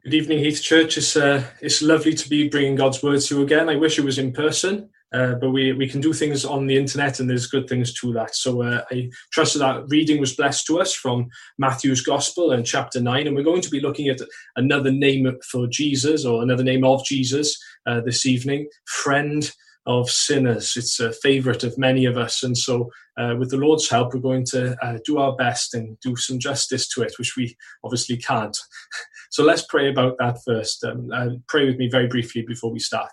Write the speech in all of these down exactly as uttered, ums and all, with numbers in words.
Good evening, Heath Church. It's, uh, it's lovely to be bringing God's word to you again. I wish it was in person, uh, but we, we can do things on the internet and there's good things to that. So uh, I trust that reading was blessed to us from Matthew's Gospel and chapter nine. And we're going to be looking at another name for Jesus, or another name of Jesus uh, this evening, Friend of Sinners. It's a favourite of many of us. And so uh, with the Lord's help, we're going to uh, do our best and do some justice to it, which we obviously can't. So let's pray about that first. Um, uh, pray with me very briefly before we start.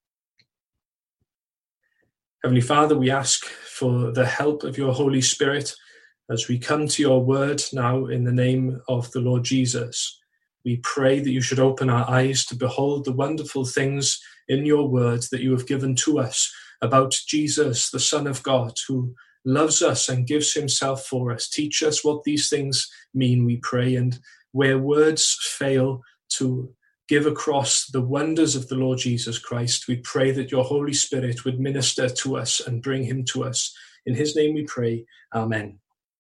Heavenly Father, we ask for the help of your Holy Spirit as we come to your word now in the name of the Lord Jesus. We pray that you should open our eyes to behold the wonderful things in your word that you have given to us about Jesus, the Son of God, who loves us and gives himself for us. Teach us what these things mean, we pray, and where words fail to give across the wonders of the Lord Jesus Christ, we pray that your Holy Spirit would minister to us and bring him to us. In his name we pray, amen.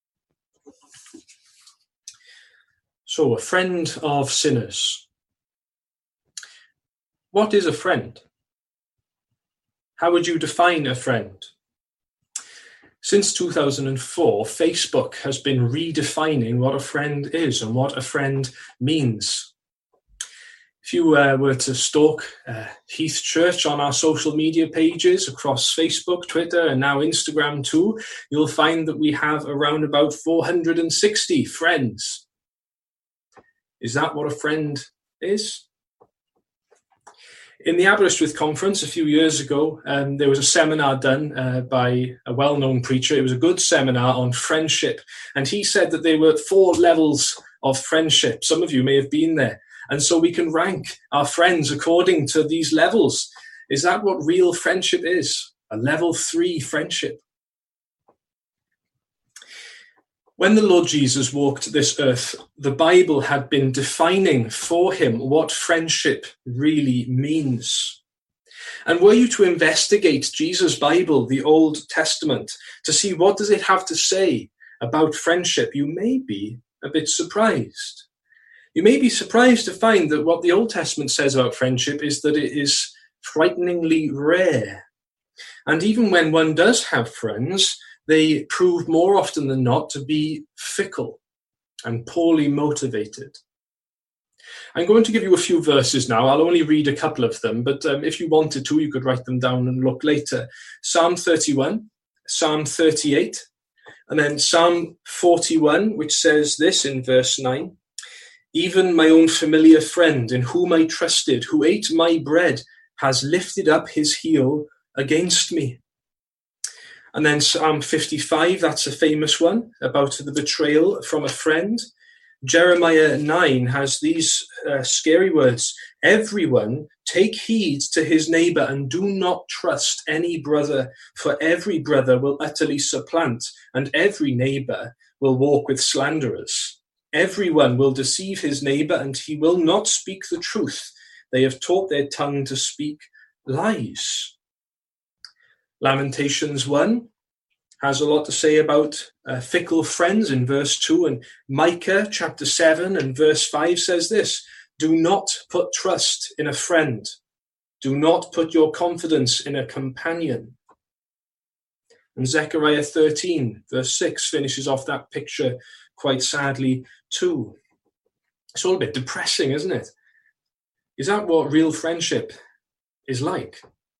So, a friend of sinners. What is a friend? How would you define a friend? Since two thousand four, Facebook has been redefining what a friend is and what a friend means. If you uh, were to stalk uh, Heath Church on our social media pages across Facebook, Twitter, and now Instagram too, you'll find that we have around about four hundred sixty friends. Is that what a friend is? In the Aberystwyth conference a few years ago, um, there was a seminar done uh, by a well-known preacher. It was a good seminar on friendship. And he said that there were four levels of friendship. Some of you may have been there. And so we can rank our friends according to these levels. Is that what real friendship is? A level three friendship. When the Lord Jesus walked this earth, the Bible had been defining for him what friendship really means. And were you to investigate Jesus' Bible, the Old Testament, to see what does it have to say about friendship, you may be a bit surprised. You may be surprised to find that what the Old Testament says about friendship is that it is frighteningly rare. And even when one does have friends, they prove more often than not to be fickle and poorly motivated. I'm going to give you a few verses now. I'll only read a couple of them, but um, if you wanted to, you could write them down and look later. Psalm thirty-one, Psalm thirty-eight, and then Psalm forty-one, which says this in verse nine. Even my own familiar friend in whom I trusted, who ate my bread, has lifted up his heel against me. And then Psalm fifty-five, that's a famous one, about the betrayal from a friend. Jeremiah nine has these uh, scary words. Everyone take heed to his neighbor and do not trust any brother, for every brother will utterly supplant, and every neighbor will walk with slanderers. Everyone will deceive his neighbor, and he will not speak the truth. They have taught their tongue to speak lies. Lamentations one has a lot to say about uh, fickle friends in verse two, and Micah chapter seven and verse five says this: do not put trust in a friend. Do not put your confidence in a companion. And Zechariah thirteen verse six finishes off that picture quite sadly too. It's all a bit depressing, isn't it? Is that what real friendship is like?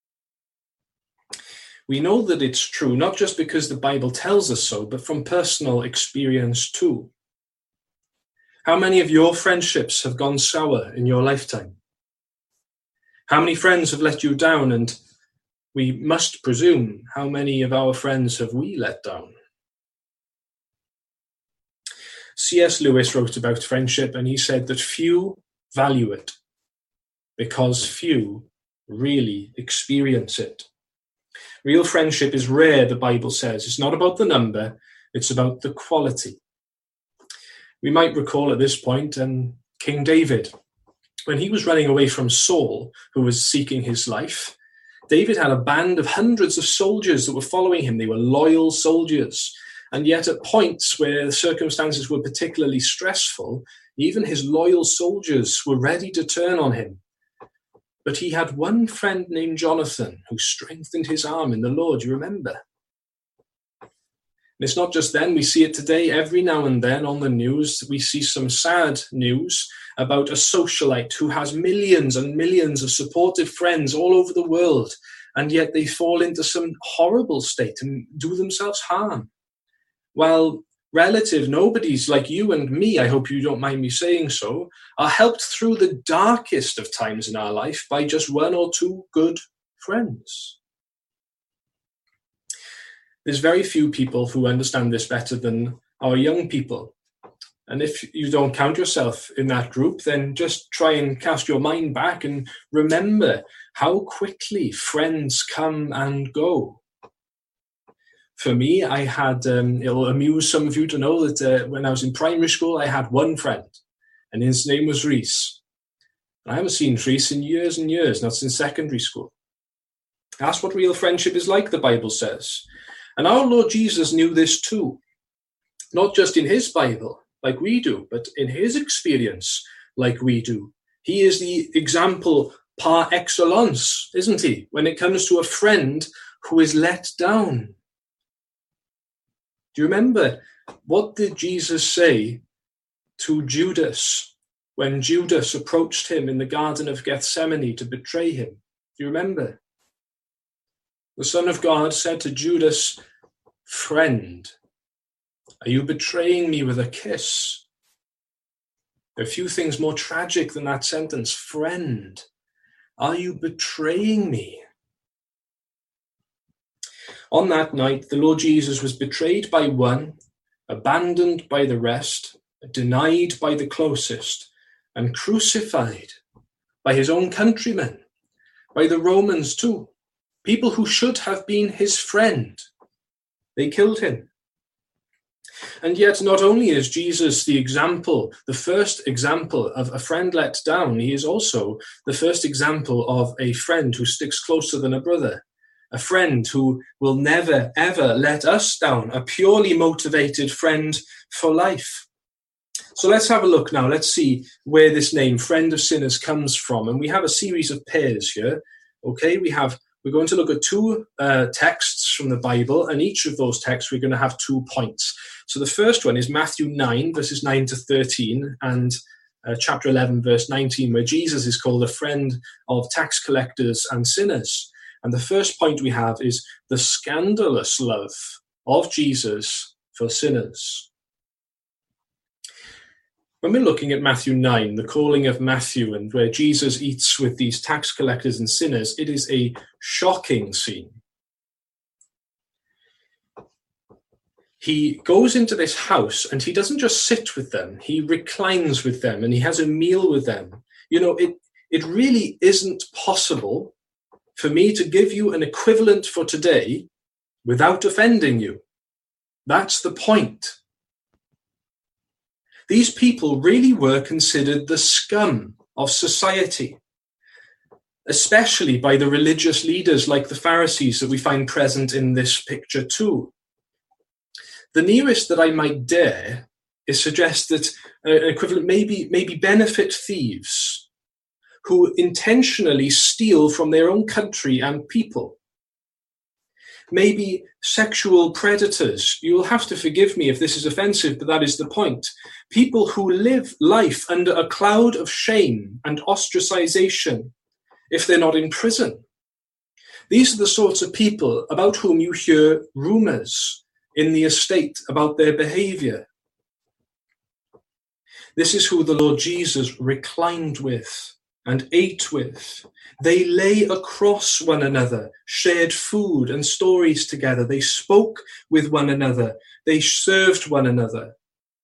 We know that it's true, not just because the Bible tells us so, but from personal experience too. How many of your friendships have gone sour in your lifetime? How many friends have let you down? And we must presume, how many of our friends have we let down? C S Lewis wrote about friendship, and he said that few value it because few really experience it. Real friendship is rare, the Bible says. It's not about the number, it's about the quality. We might recall at this point um, King David. When he was running away from Saul, who was seeking his life, David had a band of hundreds of soldiers that were following him. They were loyal soldiers. And yet at points where the circumstances were particularly stressful, even his loyal soldiers were ready to turn on him. But he had one friend named Jonathan who strengthened his arm in the Lord, you remember? And it's not just then, we see it today. Every now and then on the news, we see some sad news about a socialite who has millions and millions of supportive friends all over the world, and yet they fall into some horrible state and do themselves harm. While relative nobodies like you and me, I hope you don't mind me saying so, are helped through the darkest of times in our life by just one or two good friends. There's very few people who understand this better than our young people. And if you don't count yourself in that group, then just try and cast your mind back and remember how quickly friends come and go. For me, I had, um, it'll amuse some of you to know that uh, when I was in primary school, I had one friend, and his name was Reese. I haven't seen Reese in years and years, not since secondary school. That's what real friendship is like, the Bible says. And our Lord Jesus knew this too, not just in his Bible, like we do, but in his experience, like we do. He is the example par excellence, isn't he, when it comes to a friend who is let down. Do you remember, what did Jesus say to Judas when Judas approached him in the Garden of Gethsemane to betray him? Do you remember? The Son of God said to Judas, "Friend, are you betraying me with a kiss?" There are few things more tragic than that sentence. Friend, are you betraying me? On that night, the Lord Jesus was betrayed by one, abandoned by the rest, denied by the closest, and crucified by his own countrymen, by the Romans too, people who should have been his friend. They killed him. And yet, not only is Jesus the example, the first example of a friend let down, he is also the first example of a friend who sticks closer than a brother, a friend who will never, ever let us down, a purely motivated friend for life. So let's have a look now. Let's see where this name, Friend of Sinners, comes from. And we have a series of pairs here. Okay, we have We're going to look at two uh, texts from the Bible, and each of those texts we're going to have two points. So the first one is Matthew nine, verses nine to thirteen, and uh, chapter eleven, verse nineteen, where Jesus is called a friend of tax collectors and sinners. And the first point we have is the scandalous love of Jesus for sinners. When we're looking at Matthew nine, the calling of Matthew, and where Jesus eats with these tax collectors and sinners, it is a shocking scene. He goes into this house and he doesn't just sit with them, he reclines with them and he has a meal with them. You know, it, it really isn't possible for me to give you an equivalent for today without offending you. That's the point. These people really were considered the scum of society, especially by the religious leaders like the Pharisees that we find present in this picture too. The nearest that I might dare is suggest that an equivalent maybe maybe benefit thieves who intentionally steal from their own country and people. Maybe sexual predators. You'll have to forgive me if this is offensive, but that is the point. People who live life under a cloud of shame and ostracization if they're not in prison. These are the sorts of people about whom you hear rumors in the estate about their behavior. This is who the Lord Jesus reclined with and ate with. They lay across one another, shared food and stories together. They spoke with one another. They served one another.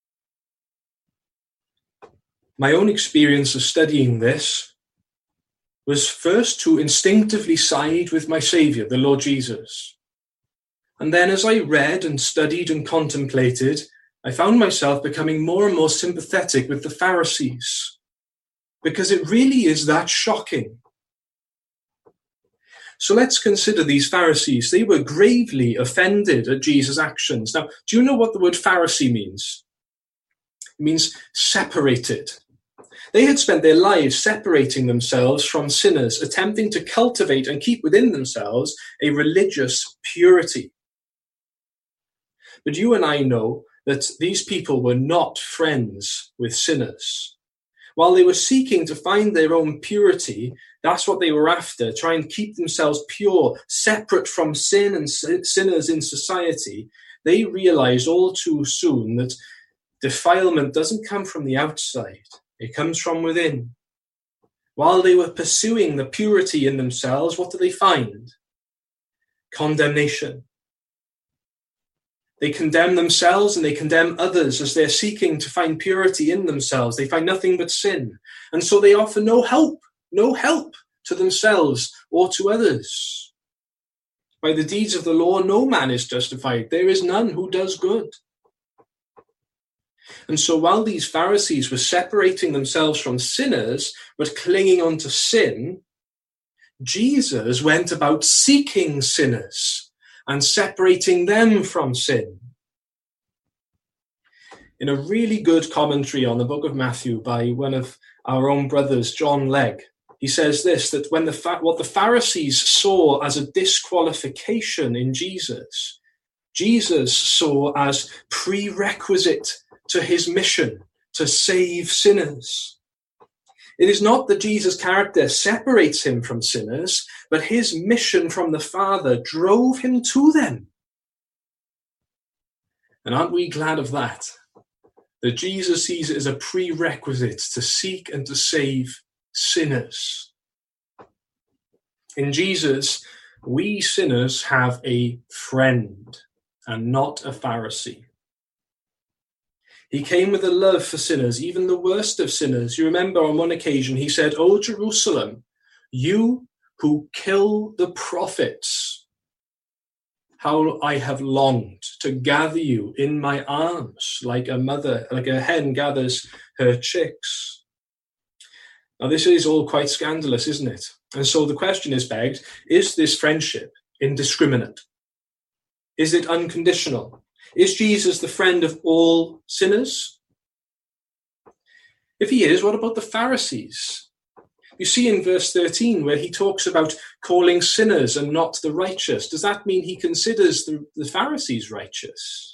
My own experience of studying this was first to instinctively side with my Saviour, the Lord Jesus. And then as I read and studied and contemplated, I found myself becoming more and more sympathetic with the Pharisees, because it really is that shocking. So let's consider these Pharisees. They were gravely offended at Jesus' actions. Now, do you know what the word Pharisee means? It means separated. They had spent their lives separating themselves from sinners, attempting to cultivate and keep within themselves a religious purity. But you and I know that these people were not friends with sinners. While they were seeking to find their own purity, that's what they were after, try and keep themselves pure, separate from sin and sinners in society. They realized all too soon that defilement doesn't come from the outside. It comes from within. While they were pursuing the purity in themselves, what do they find? Condemnation. They condemn themselves and they condemn others as they're seeking to find purity in themselves. They find nothing but sin. And so they offer no help, no help to themselves or to others. By the deeds of the law, no man is justified. There is none who does good. And so while these Pharisees were separating themselves from sinners, but clinging on to sin, Jesus went about seeking sinners and separating them from sin. In a really good commentary on the book of Matthew by one of our own brothers, John Legg, he says this, that when the fa- what the Pharisees saw as a disqualification in Jesus, Jesus saw as prerequisite to his mission to save sinners. It is not that Jesus' character separates him from sinners, but his mission from the Father drove him to them. And aren't we glad of that? That Jesus sees it as a prerequisite to seek and to save sinners. In Jesus, we sinners have a friend and not a Pharisee. He came with a love for sinners, even the worst of sinners. You remember on one occasion he said, "O Jerusalem, you who kill the prophets, how I have longed to gather you in my arms like a mother, like a hen gathers her chicks." Now this is all quite scandalous, isn't it? And so the question is begged, is this friendship indiscriminate? Is it unconditional? Is Jesus the friend of all sinners? If he is, what about the Pharisees? You see in verse thirteen where he talks about calling sinners and not the righteous. Does that mean he considers the, the Pharisees righteous?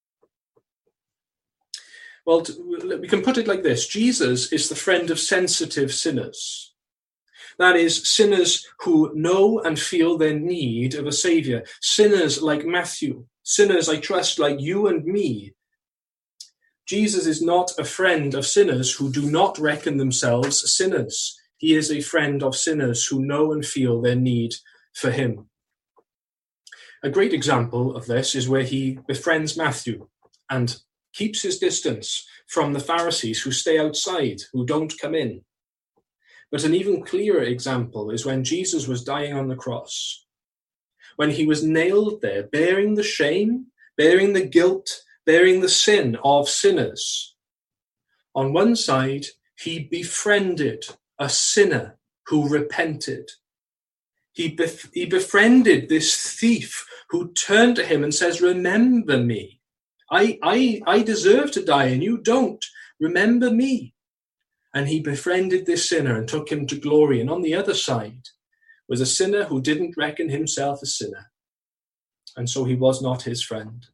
Well, we can put it like this. Jesus is the friend of sensitive sinners. That is, sinners who know and feel their need of a saviour. Sinners like Matthew. Sinners, I trust, like you and me. Jesus is not a friend of sinners who do not reckon themselves sinners. He is a friend of sinners who know and feel their need for him. A great example of this is where he befriends Matthew and keeps his distance from the Pharisees who stay outside, who don't come in. But an even clearer example is when Jesus was dying on the cross. When he was nailed there, bearing the shame, bearing the guilt, bearing the sin of sinners. On one side, he befriended a sinner who repented. He, bef- he befriended this thief who turned to him and says, "Remember me. I, I, I deserve to die and you don't. Remember me." And he befriended this sinner and took him to glory. And on the other side was a sinner who didn't reckon himself a sinner. And so he was not his friend.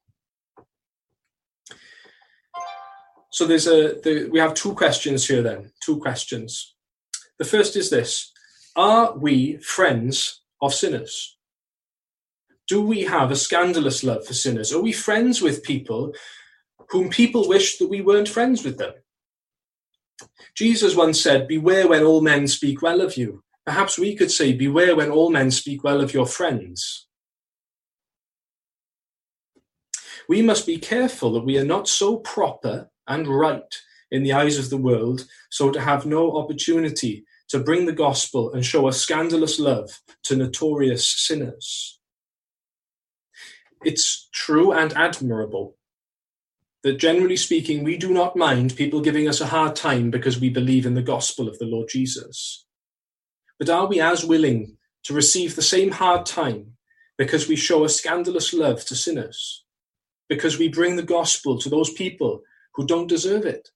So there's a the, we have two questions here then, two questions. The first is this: are we friends of sinners? Do we have a scandalous love for sinners? Are we friends with people whom people wish that we weren't friends with them? Jesus once said, "Beware when all men speak well of you." Perhaps we could say, beware when all men speak well of your friends. We must be careful that we are not so proper and right in the eyes of the world, so to have no opportunity to bring the gospel and show a scandalous love to notorious sinners. It's true and admirable that generally speaking, we do not mind people giving us a hard time because we believe in the gospel of the Lord Jesus. But are we as willing to receive the same hard time because we show a scandalous love to sinners, because we bring the gospel to those people who don't deserve it.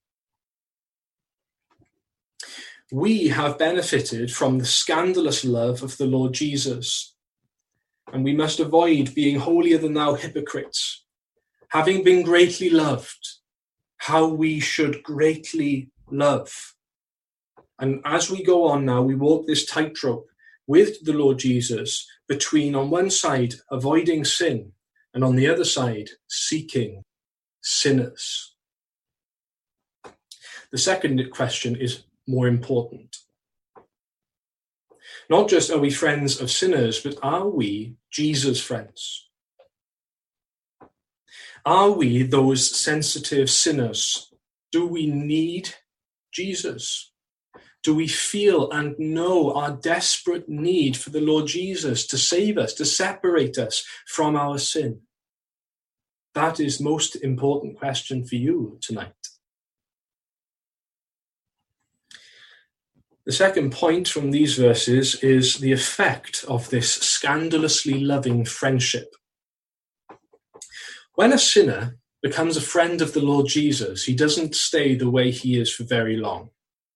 We have benefited from the scandalous love of the Lord Jesus, and we must avoid being holier than thou hypocrites. Having been greatly loved, how we should greatly love. And as we go on now, we walk this tightrope with the Lord Jesus between, on one side, avoiding sin, and on the other side, seeking sinners. The second question is more important. Not just are we friends of sinners, but are we Jesus' friends? Are we those sensitive sinners? Do we need Jesus? Do we feel and know our desperate need for the Lord Jesus to save us, to separate us from our sin? That is the most important question for you tonight. The second point from these verses is the effect of this scandalously loving friendship. When a sinner becomes a friend of the Lord Jesus, he doesn't stay the way he is for very long.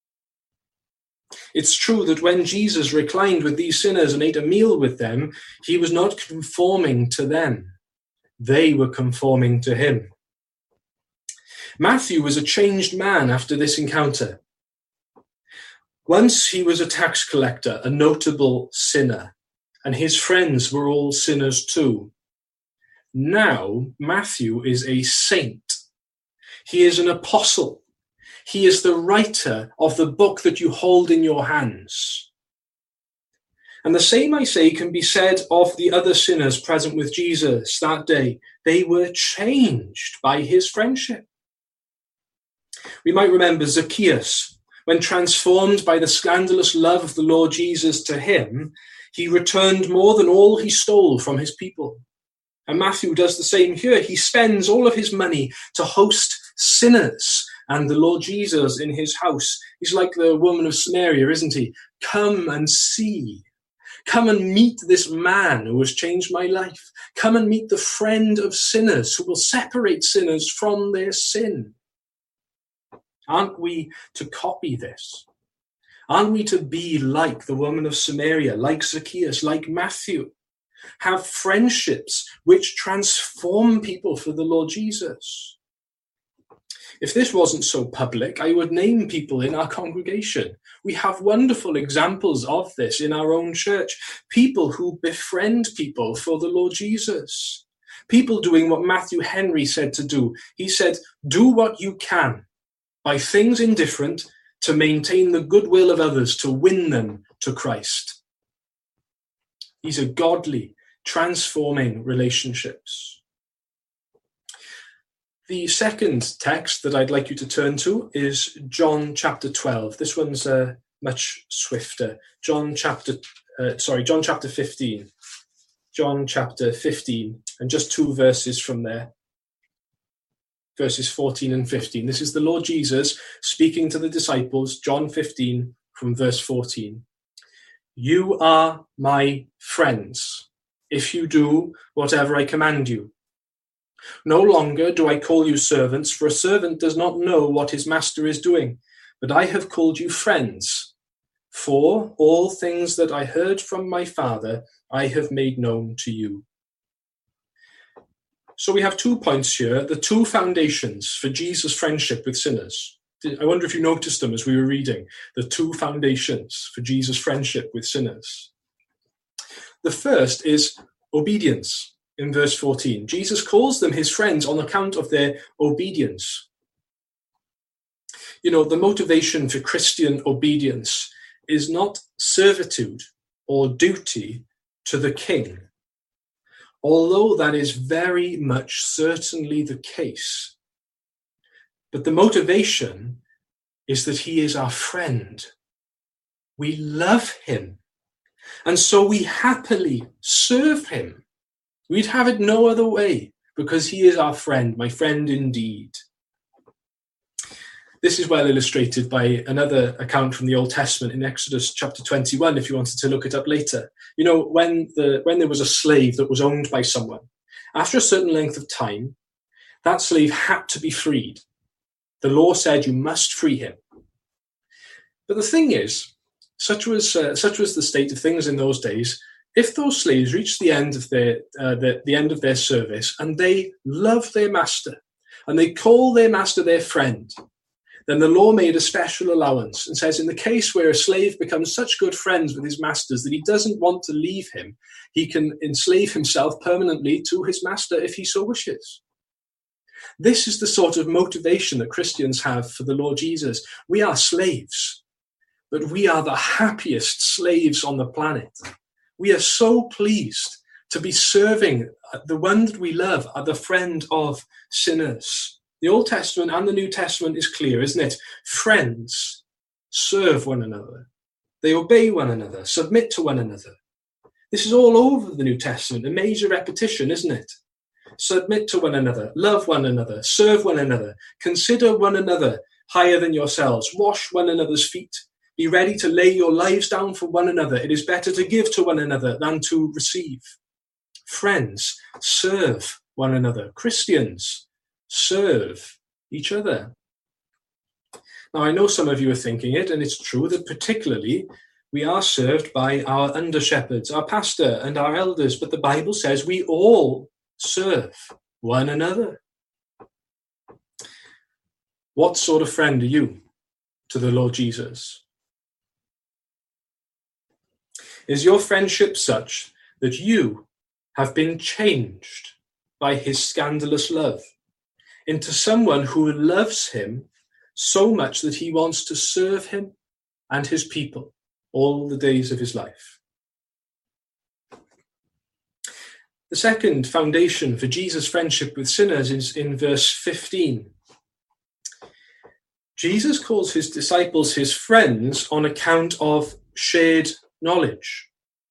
It's true that when Jesus reclined with these sinners and ate a meal with them, he was not conforming to them. They were conforming to him. Matthew was a changed man after this encounter. Once he was a tax collector, a notable sinner, and his friends were all sinners too. Now, Matthew is a saint. He is an apostle. He is the writer of the book that you hold in your hands. And the same, I say, can be said of the other sinners present with Jesus that day. They were changed by his friendship. We might remember Zacchaeus. When transformed by the scandalous love of the Lord Jesus to him, he returned more than all he stole from his people. And Matthew does the same here. He spends all of his money to host sinners and the Lord Jesus in his house. He's like the woman of Samaria, isn't he? Come and see. Come and meet this man who has changed my life. Come and meet the friend of sinners who will separate sinners from their sin. Aren't we to copy this? Aren't we to be like the woman of Samaria, like Zacchaeus, like Matthew? Have friendships which transform people for the Lord Jesus. If this wasn't so public, I would name people in our congregation. We have wonderful examples of this in our own church. People who befriend people for the Lord Jesus. People doing what Matthew Henry said to do. He said, do what you can by things indifferent to maintain the goodwill of others, to win them to Christ. These are godly, transforming relationships. The second text that I'd like you to turn to is John chapter twelve. This one's uh, much swifter. John chapter, uh, sorry, John chapter fifteen. John chapter fifteen, and just two verses from there. Verses fourteen and fifteen. This is the Lord Jesus speaking to the disciples, John fifteen, from verse fourteen. You are my friends, if you do whatever I command you. No longer do I call you servants, for a servant does not know what his master is doing, but I have called you friends. For all things that I heard from my Father, I have made known to you. So we have two points here, the two foundations for Jesus' friendship with sinners. I wonder if you noticed them as we were reading, the two foundations for Jesus' friendship with sinners. The first is obedience in verse fourteen. Jesus calls them his friends on account of their obedience. You know, the motivation for Christian obedience is not servitude or duty to the king, although that is very much certainly the case. But the motivation is that he is our friend. We love him, and so we happily serve him. We'd have it no other way, because he is our friend, my friend indeed. This is well illustrated by another account from the Old Testament in Exodus chapter twenty-one, if you wanted to look it up later. You know, when the when there was a slave that was owned by someone, after a certain length of time, that slave had to be freed. The law said you must free him. But the thing is, such was uh, such was the state of things in those days. If those slaves reached the end of their uh, the, the end of their service and they loved their master and they call their master their friend, then the law made a special allowance and says in the case where a slave becomes such good friends with his masters that he doesn't want to leave him, he can enslave himself permanently to his master if he so wishes. This is the sort of motivation that Christians have for the Lord Jesus. We are slaves, but we are the happiest slaves on the planet. We are so pleased to be serving the one that we love, are the friend of sinners. The Old Testament and the New Testament is clear, isn't it? Friends serve one another. They obey one another, submit to one another. This is all over the New Testament, a major repetition, isn't it? Submit to one another, love one another, serve one another, consider one another higher than yourselves, wash one another's feet, be ready to lay your lives down for one another. It is better to give to one another than to receive. Friends, serve one another. Christians, serve each other. Now, I know some of you are thinking it, and it's true that particularly we are served by our under-shepherds, our pastor and our elders, but the Bible says we all serve one another. What sort of friend are you to the Lord Jesus? Is your friendship such that you have been changed by his scandalous love into someone who loves him so much that he wants to serve him and his people all the days of his life? The second foundation for Jesus' friendship with sinners is in verse fifteen. Jesus calls his disciples his friends on account of shared knowledge.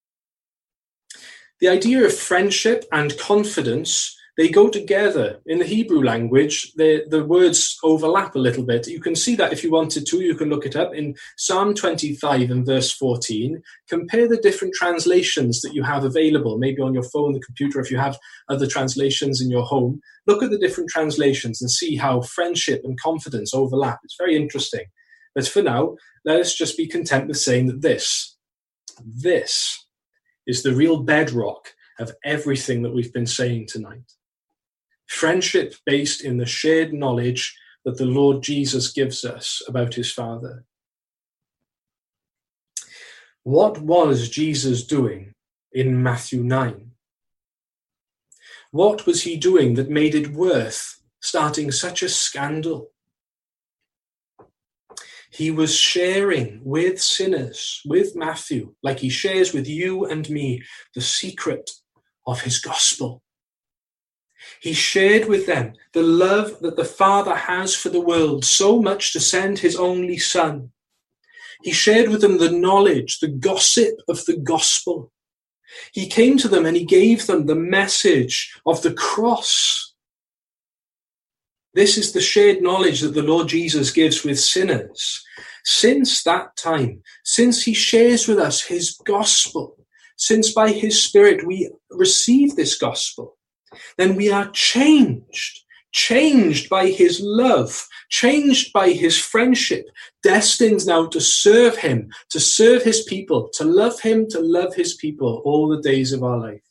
The idea of friendship and confidence, they go together. In the Hebrew language, the, the words overlap a little bit. You can see that if you wanted to, you can look it up in Psalm twenty-five and verse fourteen. Compare the different translations that you have available, maybe on your phone, the computer, if you have other translations in your home. Look at the different translations and see how friendship and confidence overlap. It's very interesting. But for now, let us just be content with saying that this, this is the real bedrock of everything that we've been saying tonight. Friendship based in the shared knowledge that the Lord Jesus gives us about his Father. What was Jesus doing in Matthew nine? What was he doing that made it worth starting such a scandal? He was sharing with sinners, with Matthew, like he shares with you and me, the secret of his gospel. He shared with them the love that the Father has for the world, so much to send his only Son. He shared with them the knowledge, the gossip of the gospel. He came to them and he gave them the message of the cross. This is the shared knowledge that the Lord Jesus gives with sinners. Since that time, since he shares with us his gospel, since by his Spirit we receive this gospel, then we are changed, changed by his love, changed by his friendship, destined now to serve him, to serve his people, to love him, to love his people all the days of our life.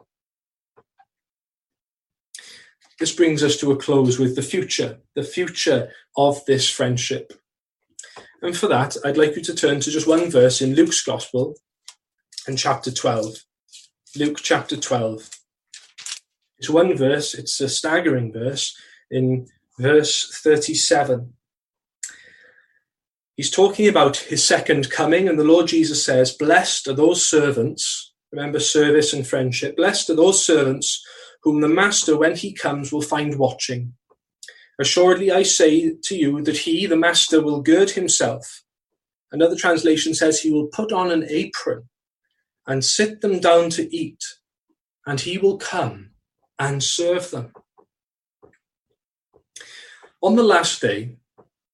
This brings us to a close with the future, the future of this friendship. And for that, I'd like you to turn to just one verse in Luke's Gospel and chapter twelve. Luke chapter twelve. It's one verse, it's a staggering verse, in verse thirty-seven. He's talking about his second coming, and the Lord Jesus says, "Blessed are those servants," remember service and friendship, "blessed are those servants whom the master, when he comes, will find watching. Assuredly, I say to you that he, the master, will gird himself." Another translation says he will put on an apron and sit them down to eat, and he will come and serve them. On the last day,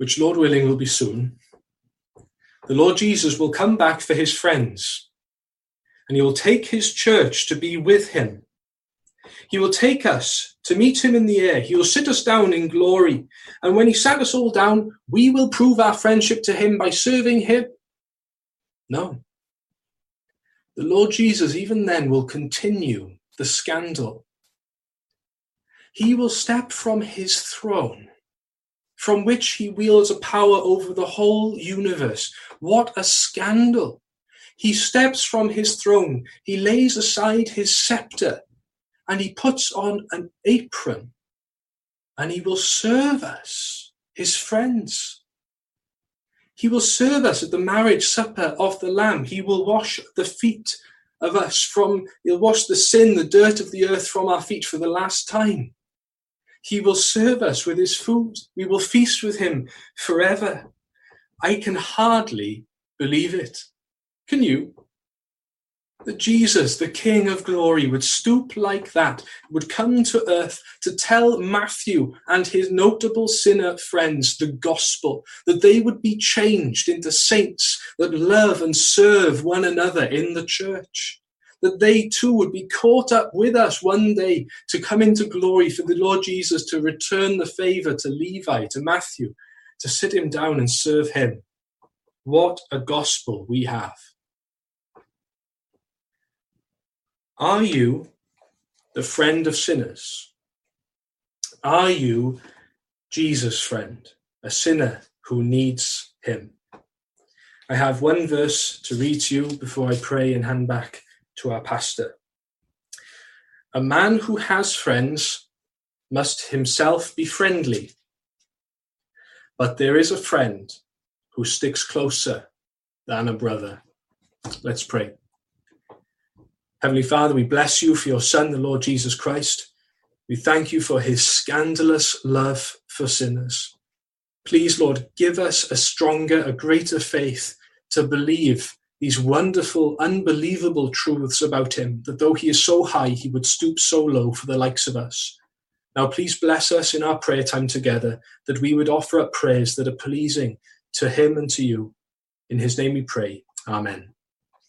which Lord willing will be soon, the Lord Jesus will come back for his friends, and he will take his church to be with him. He will take us to meet him in the air. He will sit us down in glory. And when he sat us all down, we will prove our friendship to him by serving him. No. The Lord Jesus, even then, will continue the scandal. He will step from his throne, from which he wields a power over the whole universe. What a scandal. He steps from his throne. He lays aside his scepter and he puts on an apron and he will serve us, his friends. He will serve us at the marriage supper of the Lamb. He will wash the feet of us from, he'll wash the sin, the dirt of the earth from our feet for the last time. He will serve us with his food. We will feast with him forever. I can hardly believe it. Can you? That Jesus, the King of glory, would stoop like that, would come to earth to tell Matthew and his notable sinner friends the gospel, that they would be changed into saints that love and serve one another in the church, that they too would be caught up with us one day to come into glory, for the Lord Jesus to return the favor to Levi, to Matthew, to sit him down and serve him. What a gospel we have. Are you the friend of sinners? Are you Jesus' friend, a sinner who needs him? I have one verse to read to you before I pray and hand back to our pastor. A man who has friends must himself be friendly, but there is a friend who sticks closer than a brother. Let's pray. Heavenly Father, we bless you for your Son, the Lord Jesus Christ. We thank you for his scandalous love for sinners. Please, Lord, give us a stronger, a greater faith to believe these wonderful, unbelievable truths about him, that though he is so high, he would stoop so low for the likes of us. Now, please bless us in our prayer time together, that we would offer up prayers that are pleasing to him and to you. In his name we pray. Amen.